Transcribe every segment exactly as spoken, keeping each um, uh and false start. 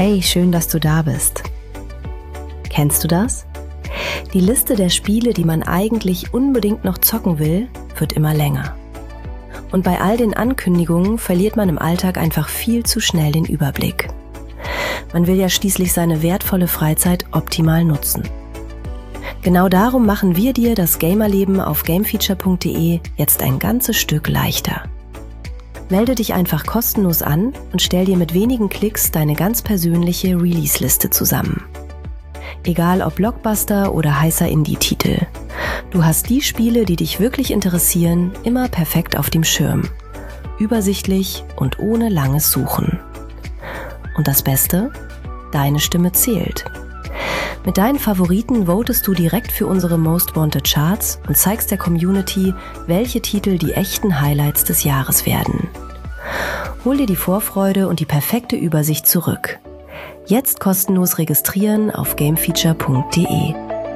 Hey, schön, dass du da bist. Kennst du das? Die Liste der Spiele, die man eigentlich unbedingt noch zocken will, wird immer länger. Und bei all den Ankündigungen verliert man im Alltag einfach viel zu schnell den Überblick. Man will ja schließlich seine wertvolle Freizeit optimal nutzen. Genau darum machen wir dir das Gamerleben auf gamefeature punkt de jetzt ein ganzes Stück leichter. Melde dich einfach kostenlos an und stell dir mit wenigen Klicks deine ganz persönliche Release-Liste zusammen. Egal ob Blockbuster oder heißer Indie-Titel. Du hast die Spiele, die dich wirklich interessieren, immer perfekt auf dem Schirm. Übersichtlich und ohne langes Suchen. Und das Beste? Deine Stimme zählt. Mit deinen Favoriten votest du direkt für unsere Most Wanted Charts und zeigst der Community, welche Titel die echten Highlights des Jahres werden. Hol dir die Vorfreude und die perfekte Übersicht zurück. Jetzt kostenlos registrieren auf gamefeature punkt de.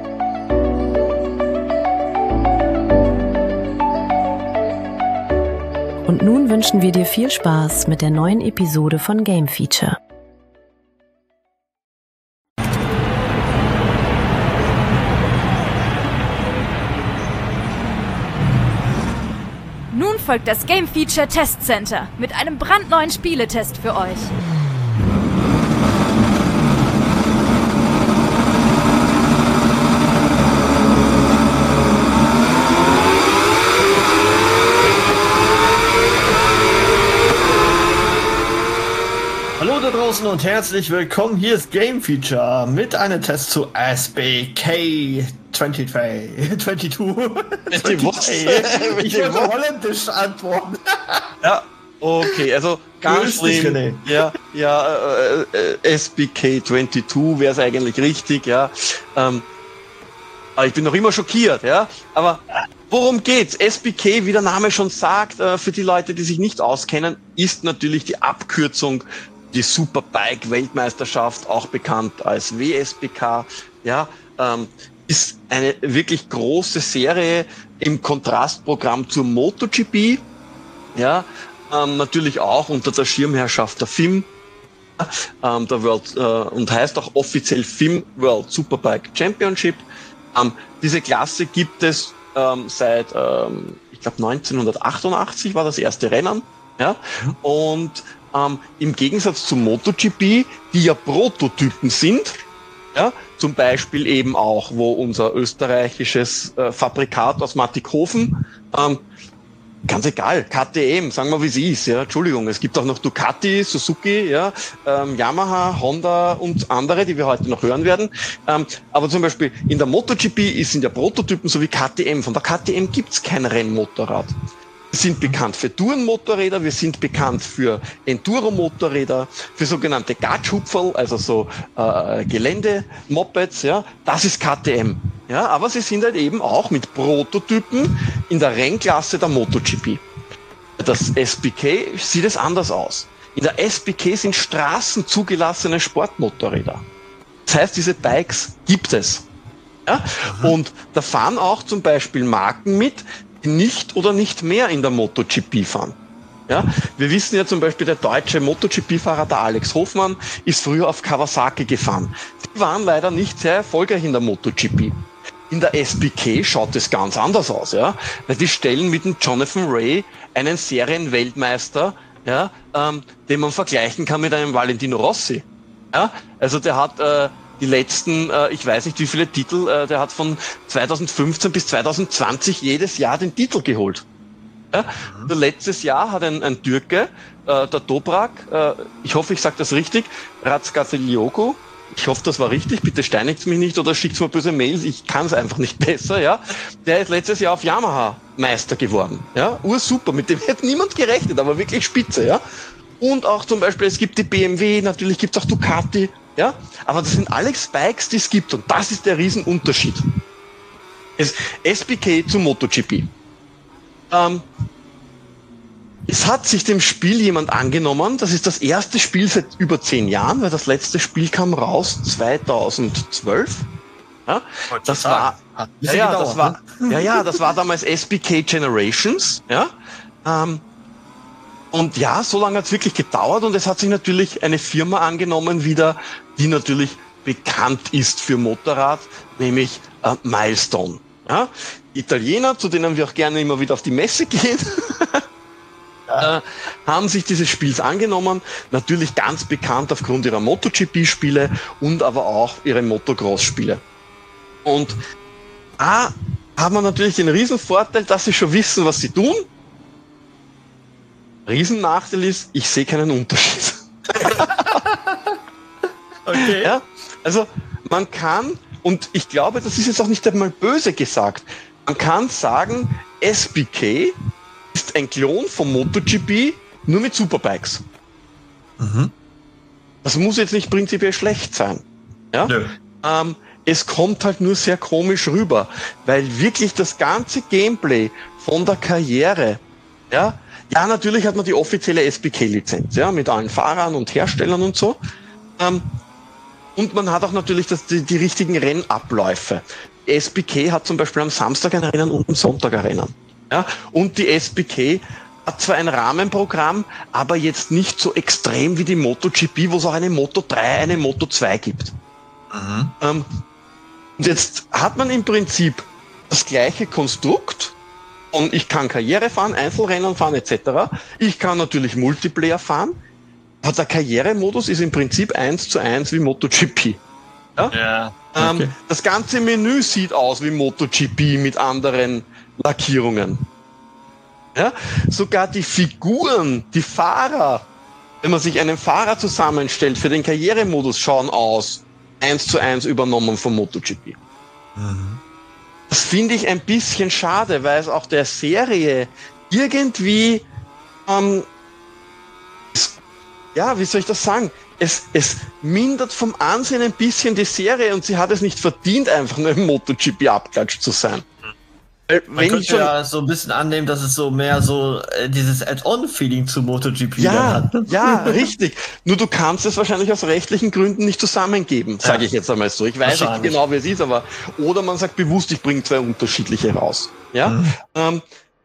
Und nun wünschen wir dir viel Spaß mit der neuen Episode von Game Feature. Nun folgt das Game Feature Test Center mit einem brandneuen Spieletest für euch. Hallo da draußen und herzlich willkommen. Hier ist Game Feature mit einem Test zu S B K zweiundzwanzig. zweiundzwanzig. Ich würde holländisch antworten. Ja, okay, also ganz schlimm. Ja, ja, äh, äh, S B K zweiundzwanzig wäre es eigentlich richtig, ja. Ähm, aber ich bin noch immer schockiert, ja. Aber worum geht's? S B K, wie der Name schon sagt, äh, für die Leute, die sich nicht auskennen, ist natürlich die Abkürzung die Superbike-Weltmeisterschaft, auch bekannt als W S B K, ja, ähm, ist eine wirklich große Serie im Kontrastprogramm zur MotoGP, ja, ähm, natürlich auch unter der Schirmherrschaft der F I M, ähm, der World, äh, und heißt auch offiziell F I M World Superbike Championship. Ähm, diese Klasse gibt es ähm, seit, ähm, ich glaube neunzehnhundertachtundachtzig war das erste Rennen, ja, und Ähm, im Gegensatz zu MotoGP, die ja Prototypen sind, ja, zum Beispiel eben auch, wo unser österreichisches äh, Fabrikat aus Mattighofen, ähm, ganz egal, K T M, sagen wir wie es ist, ja, Entschuldigung, es gibt auch noch Ducati, Suzuki, ja, ähm, Yamaha, Honda und andere, die wir heute noch hören werden, ähm, aber zum Beispiel in der MotoGP sind ja Prototypen so wie K T M, von der K T M gibt's kein Rennmotorrad. Wir sind bekannt für Tourenmotorräder, wir sind bekannt für Enduro-Motorräder, für sogenannte Gatschhupferl, also so äh, Gelände-Mopeds, ja, das ist K T M. Ja, aber sie sind halt eben auch mit Prototypen in der Rennklasse der MotoGP. Das S B K sieht es anders aus. In der S B K sind straßenzugelassene Sportmotorräder. Das heißt, diese Bikes gibt es. Ja? Mhm. Und da fahren auch zum Beispiel Marken mit, nicht oder nicht mehr in der MotoGP fahren. Ja, wir wissen ja zum Beispiel, der deutsche MotoGP-Fahrer, der Alex Hofmann, ist früher auf Kawasaki gefahren. Die waren leider nicht sehr erfolgreich in der MotoGP. In der S B K schaut es ganz anders aus, ja, weil die stellen mit dem Jonathan Rea einen Serienweltmeister, ja, ähm, den man vergleichen kann mit einem Valentino Rossi. Ja, also der hat äh, die letzten, äh, ich weiß nicht wie viele Titel, äh, der hat von zweitausendfünfzehn bis zweitausendzwanzig jedes Jahr den Titel geholt. Ja? Mhm. Der letztes Jahr hat ein, ein Türke, äh, der Toprak, äh, ich hoffe, ich sage das richtig, Razgatlioglu, ich hoffe, das war richtig, bitte steinigt mich nicht oder schickt mir böse Mails, ich kann es einfach nicht besser, ja. Der ist letztes Jahr auf Yamaha Meister geworden, ja, ursuper, mit dem hätte niemand gerechnet, aber wirklich spitze, ja. Und auch zum Beispiel, es gibt die B M W, natürlich gibt es auch Ducati, ja, aber das sind alle Spikes, die es gibt und das ist der Riesenunterschied. Es S B K zu MotoGP. Ähm, es hat sich dem Spiel jemand angenommen, das ist das erste Spiel seit über zehn Jahren, weil das letzte Spiel kam raus zweitausendzwölf. Ja, das war, ja, ja, gedauert, das war, ne? ja, ja, das war damals S B K Generations, ja, ähm, Und ja, so lange hat es wirklich gedauert und es hat sich natürlich eine Firma angenommen wieder, die natürlich bekannt ist für Motorrad, nämlich äh, Milestone. Ja? Italiener, zu denen wir auch gerne immer wieder auf die Messe gehen, ja. äh, haben sich dieses Spiels angenommen, natürlich ganz bekannt aufgrund ihrer MotoGP-Spiele und aber auch ihre Motocross-Spiele. Und da haben wir natürlich den Riesenvorteil, dass sie schon wissen, was sie tun. Riesennachteil ist, ich sehe keinen Unterschied. Okay. Ja, also man kann, und ich glaube, das ist jetzt auch nicht einmal böse gesagt, man kann sagen, S B K ist ein Klon vom MotoGP, nur mit Superbikes. Mhm. Das muss jetzt nicht prinzipiell schlecht sein. Ja? Nö. Ähm, es kommt halt nur sehr komisch rüber, weil wirklich das ganze Gameplay von der Karriere, ja, ja, natürlich hat man die offizielle S B K-Lizenz, ja, mit allen Fahrern und Herstellern und so. Ähm, und man hat auch natürlich das, die, die richtigen Rennabläufe. Die S B K hat zum Beispiel am Samstag ein Rennen und am Sonntag ein Rennen. Ja, und die S B K hat zwar ein Rahmenprogramm, aber jetzt nicht so extrem wie die MotoGP, wo es auch eine Moto drei, eine Moto zwei gibt. Mhm. Ähm, und jetzt hat man im Prinzip das gleiche Konstrukt. Und ich kann Karriere fahren, Einzelrennen fahren et cetera. Ich kann natürlich Multiplayer fahren. Aber der Karrieremodus ist im Prinzip eins zu eins wie MotoGP. Ja? Ja, okay. ähm, das ganze Menü sieht aus wie MotoGP mit anderen Lackierungen. Ja? Sogar die Figuren, die Fahrer, wenn man sich einen Fahrer zusammenstellt für den Karrieremodus, schauen aus eins zu eins übernommen vom MotoGP. Mhm. Das finde ich ein bisschen schade, weil es auch der Serie irgendwie, ähm, es, ja, wie soll ich das sagen? Es, es mindert vom Ansehen ein bisschen die Serie und sie hat es nicht verdient, einfach nur im MotoGP-Abklatsch zu sein. Man wenn könnte schon, ja so ein bisschen annehmen, dass es so mehr so äh, dieses Add-on-Feeling zu MotoGP ja, dann hat. Ne? Ja, richtig. Nur du kannst es wahrscheinlich aus rechtlichen Gründen nicht zusammengeben, sage ja. ich jetzt einmal so. Ich weiß nicht genau, wie es ist, aber oder man sagt bewusst, ich bringe zwei unterschiedliche raus. Ja. Mhm. Ähm,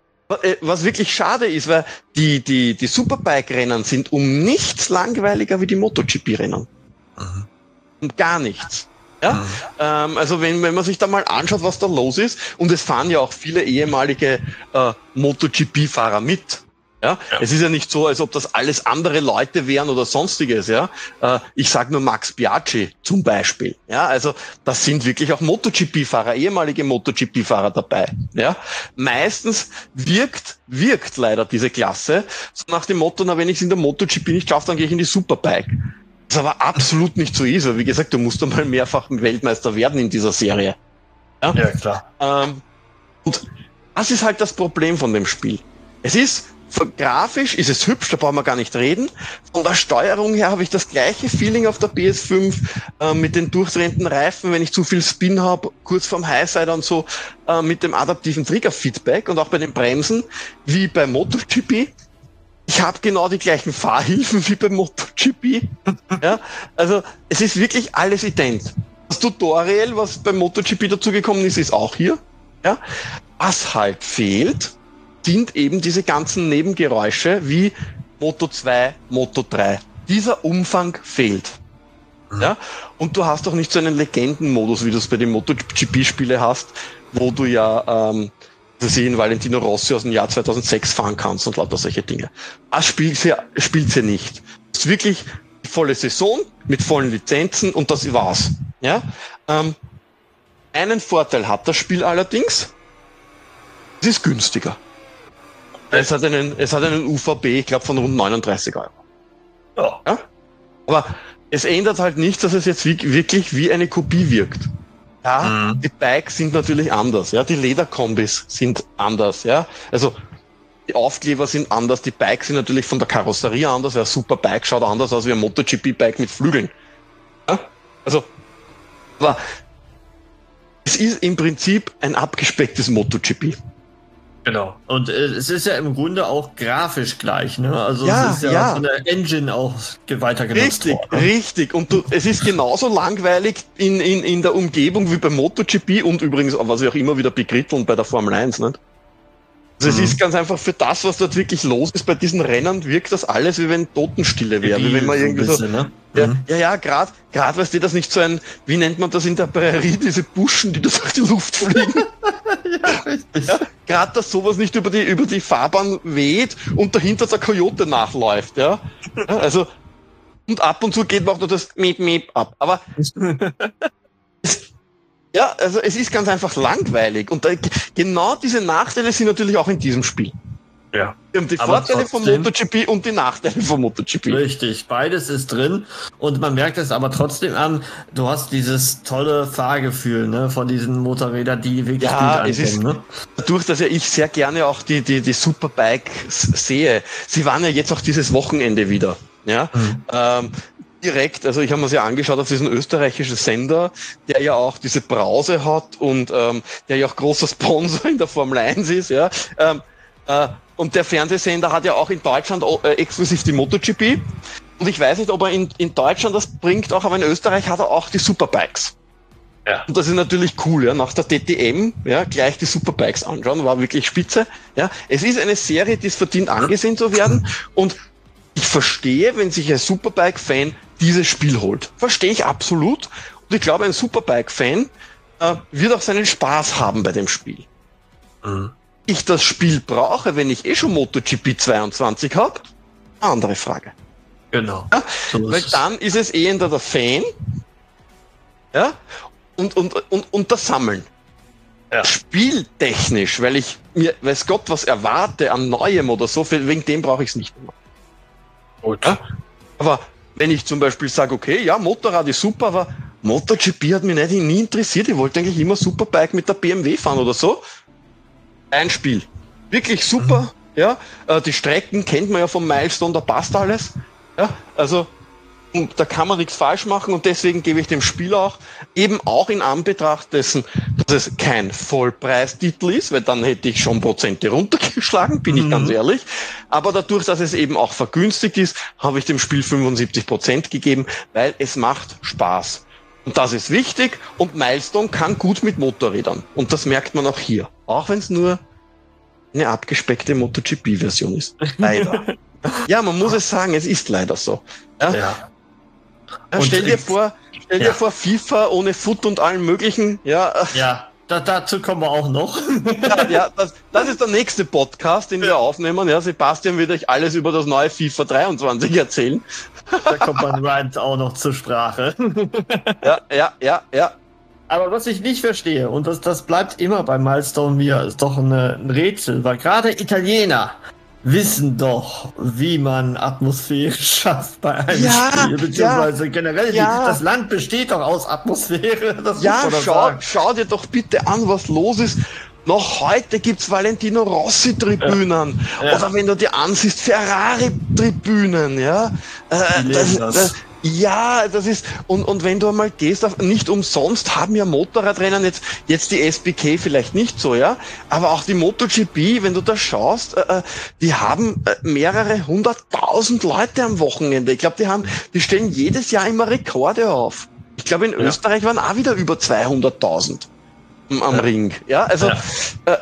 was wirklich schade ist, weil die die die Superbike-Rennen sind um nichts langweiliger wie die MotoGP-Rennen. Mhm. Um gar nichts. Ja, mhm. ähm, also wenn, wenn man sich da mal anschaut, was da los ist, und es fahren ja auch viele ehemalige äh, MotoGP-Fahrer mit. Ja? ja, es ist ja nicht so, als ob das alles andere Leute wären oder sonstiges. Ja, äh, ich sage nur Max Biaggi zum Beispiel. Ja, also das sind wirklich auch MotoGP-Fahrer, ehemalige MotoGP-Fahrer dabei. Ja, meistens wirkt wirkt leider diese Klasse so nach dem Motto: Na, wenn ich es in der MotoGP nicht schaffe, dann gehe ich in die Superbike. Das aber absolut nicht so ist. Wie gesagt, du musst einmal mehrfach Weltmeister werden in dieser Serie. Ja, ja klar. Ähm, und das ist halt das Problem von dem Spiel. Es ist, grafisch ist es hübsch, da brauchen wir gar nicht reden. Von der Steuerung her habe ich das gleiche Feeling auf der P S fünf äh, mit den durchdrehenden Reifen, wenn ich zu viel Spin habe, kurz vorm Highside und so, äh, mit dem adaptiven Trigger-Feedback und auch bei den Bremsen, wie bei MotoGP. Ich habe genau die gleichen Fahrhilfen wie beim MotoGP. Ja, also es ist wirklich alles ident. Das Tutorial, was beim MotoGP dazugekommen ist, ist auch hier. Ja, was halt fehlt, sind eben diese ganzen Nebengeräusche wie Moto zwei, Moto drei. Dieser Umfang fehlt. Ja, und du hast auch nicht so einen Legendenmodus, wie du es bei den MotoGP-Spielen hast, wo du ja ähm, sie in Valentino Rossi aus dem Jahr zweitausendsechs fahren kannst und lauter solche Dinge. Das spielt sie, spielt sie nicht. Es ist wirklich die volle Saison mit vollen Lizenzen und das war's. Ja? Ähm, einen Vorteil hat das Spiel allerdings, es ist günstiger. Es hat einen, es hat einen U V B, ich glaube, von rund neununddreißig Euro. Ja. Ja? Aber es ändert halt nicht, dass es jetzt wie, wirklich wie eine Kopie wirkt. Ja, mhm. Die Bikes sind natürlich anders, ja, die Lederkombis sind anders, ja, also die Aufkleber sind anders, die Bikes sind natürlich von der Karosserie anders, ja, super Bike schaut anders aus wie ein MotoGP-Bike mit Flügeln. Ja? Also, aber es ist im Prinzip ein abgespecktes MotoGP. Genau. Und äh, es ist ja im Grunde auch grafisch gleich, ne? Also ja, es ist ja, ja von der Engine auch weiter genutzt Richtig, worden. richtig. Und du, es ist genauso langweilig in, in, in der Umgebung wie beim MotoGP und übrigens, was wir auch immer wieder bekritteln bei der Formel eins, nicht? Also mhm. es ist ganz einfach für das, was dort wirklich los ist bei diesen Rennen, wirkt das alles, wie wenn Totenstille wäre. Wie wenn man irgendwie so, bisschen, ne? ja, mhm. ja, ja, gerade, gerade, weißt du, das nicht so ein, wie nennt man das in der Prärie, diese Buschen, die durch die Luft fliegen. ja, ja, gerade, dass sowas nicht über die, über die Fahrbahn weht und dahinter der Coyote nachläuft, ja. ja also, und ab und zu geht man auch nur das Miep, Miep ab. Aber, ja, also es ist ganz einfach langweilig. Und da, genau diese Nachteile sind natürlich auch in diesem Spiel. Ja. Wir haben die aber Vorteile trotzdem, von MotoGP und die Nachteile von MotoGP. Richtig, beides ist drin. Und man merkt es aber trotzdem an, du hast dieses tolle Fahrgefühl, ne, von diesen Motorrädern, die wirklich ja, gut es ist, ankommen. Ne? Dadurch, dass ja ich sehr gerne auch die, die, die Superbikes sehe. Sie waren ja jetzt auch dieses Wochenende wieder. Ja. Mhm. Ähm, Direkt, also ich habe mir das ja angeschaut auf diesen österreichischen Sender, der ja auch diese Brause hat und ähm, der ja auch großer Sponsor in der Formel eins ist, ja. Ähm, äh, und der Fernsehsender hat ja auch in Deutschland äh, exklusiv die MotoGP. Und ich weiß nicht, ob er in, in Deutschland das bringt, auch, aber in Österreich hat er auch die Superbikes. Ja. Und das ist natürlich cool, ja. Nach der D T M, ja, gleich die Superbikes anschauen, war wirklich spitze. Ja. Es ist eine Serie, die es verdient, angesehen zu werden. Und ich verstehe, wenn sich ein Superbike-Fan dieses Spiel holt. Verstehe ich absolut. Und ich glaube, ein Superbike-Fan äh, wird auch seinen Spaß haben bei dem Spiel. Mhm. Ich das Spiel brauche, wenn ich eh schon MotoGP zweiundzwanzig habe, andere Frage. Genau. Ja? So weil dann ist es eher der Fan, ja, und, und, und, und das Sammeln. Ja. Spieltechnisch, weil ich mir, weiß Gott, was erwarte an Neuem oder so, wegen dem brauche ich es nicht mehr. Gut. Ja? Aber wenn ich zum Beispiel sage, okay, ja, Motorrad ist super, aber MotoGP hat mich nicht, nie interessiert. Ich wollte eigentlich immer Superbike mit der B M W fahren oder so. Ein Spiel. Wirklich super. Mhm. Ja, äh, die Strecken kennt man ja vom Milestone, da passt alles. Ja, also und da kann man nichts falsch machen und deswegen gebe ich dem Spiel auch, eben auch in Anbetracht dessen, dass es kein Vollpreistitel ist, weil dann hätte ich schon Prozente runtergeschlagen, bin mhm. ich ganz ehrlich. Aber dadurch, dass es eben auch vergünstigt ist, habe ich dem Spiel fünfundsiebzig Prozent gegeben, weil es macht Spaß. Und das ist wichtig und Milestone kann gut mit Motorrädern. Und das merkt man auch hier. Auch wenn es nur eine abgespeckte MotoGP-Version ist. Leider. Ja, man muss es sagen, es ist leider so. Ja. ja. Ja, stell dir vor, stell dir ja. vor, FIFA ohne Foot und allen möglichen, ja. Ja, da, dazu kommen wir auch noch. Ja, ja das, das ist der nächste Podcast, den wir aufnehmen. Ja, Sebastian wird euch alles über das neue FIFA dreiundzwanzig erzählen. Da kommt mein Rant auch noch zur Sprache. Ja, ja, ja, ja. Aber was ich nicht verstehe, und das, das bleibt immer bei Milestone mir, ist doch eine, ein Rätsel, weil gerade Italiener wissen doch, wie man Atmosphäre schafft bei einem ja, Spiel, beziehungsweise ja, generell, ja. das Land besteht doch aus Atmosphäre. Das ja, schau, schau dir doch bitte an, was los ist. Noch heute gibt's Valentino Rossi-Tribünen. Ja. Ja. Oder wenn du dir ansiehst, Ferrari-Tribünen, ja. Äh, das, das. Das, ja, das ist, und, und wenn du einmal gehst, auf, nicht umsonst haben ja Motorradrennen jetzt, jetzt die S B K vielleicht nicht so, ja, aber auch die MotoGP, wenn du da schaust, äh, die haben äh, mehrere hunderttausend Leute am Wochenende. Ich glaube, die haben, die stellen jedes Jahr immer Rekorde auf. Ich glaube, in ja. Österreich waren auch wieder über zweihunderttausend am ja. Ring, ja, also, ja. Äh,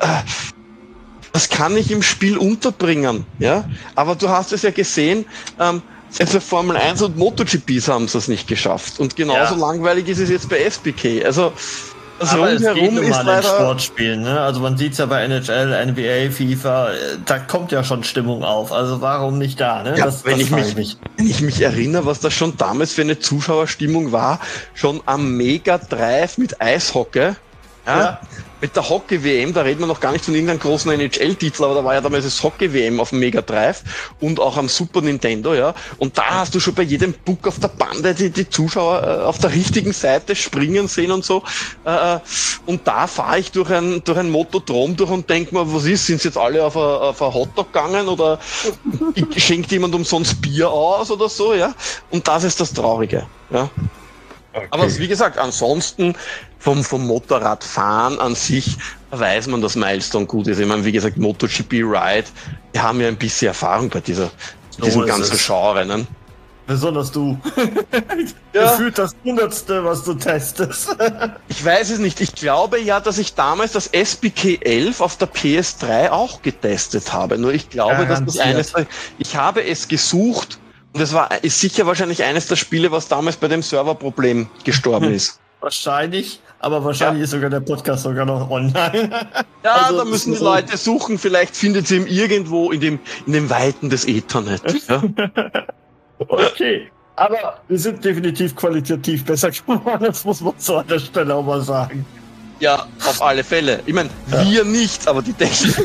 das kann ich im Spiel unterbringen, ja, aber du hast es ja gesehen, ähm, also Formel eins und MotoGPs haben es nicht geschafft. Und genauso ja. langweilig ist es jetzt bei S B K. Also das aber Rundherum es geht ist leider... Sportspielen, ne? Also man sieht es ja bei N H L, N B A, FIFA, da kommt ja schon Stimmung auf. Also warum nicht da, ne? Ja, das, wenn, das ich mich, mich. wenn ich mich erinnere, was das schon damals für eine Zuschauerstimmung war, schon am Mega Drive mit Eishockey, ja? Ja. Mit der Hockey-W M, da reden wir noch gar nicht von irgendeinem großen N H L-Titel, aber da war ja damals das Hockey-W M auf dem Mega Drive und auch am Super Nintendo, ja. Und da hast du schon bei jedem Puck auf der Bande die, die Zuschauer äh, auf der richtigen Seite springen sehen und so. Äh, und da fahre ich durch ein, durch ein Motodrom durch und denke mir, was ist, sind sie jetzt alle auf ein, auf ein Hotdog gegangen oder schenkt jemand umsonst Bier aus oder so, ja. Und das ist das Traurige, ja. Okay. Aber wie gesagt, ansonsten vom, vom Motorradfahren an sich weiß man, dass Milestone gut ist. Ich meine, wie gesagt, MotoGP Ride, wir haben ja ein bisschen Erfahrung bei dieser, so diesem ganzen Genre. Ne? Besonders du. Ja. Gefühlt das Hundertste, was du testest. Ich weiß es nicht. Ich glaube ja, dass ich damals das S B K elf auf der P S drei auch getestet habe. Nur ich glaube, dass das eines... Ich habe es gesucht und es war ist sicher wahrscheinlich eines der Spiele, was damals bei dem Serverproblem gestorben ist. Wahrscheinlich, aber wahrscheinlich ja. ist sogar der Podcast sogar noch online. Ja, also, da müssen die so Leute suchen. Vielleicht findet sie ihn irgendwo in dem, in den Weiten des Ethernet. Ja? Okay, aber wir sind definitiv qualitativ besser geworden, das muss man so an der Stelle auch mal sagen. Ja, auf alle Fälle. Ich meine, ja. wir nicht, aber die Technik.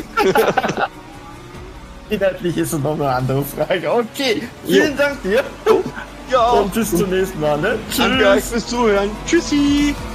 Inhaltlich ist es noch eine andere Frage. Okay, vielen jo. Dank dir. Ja. Und bis zum nächsten Mal. Ne? Tschüss. Danke euch fürs Zuhören. Tschüssi.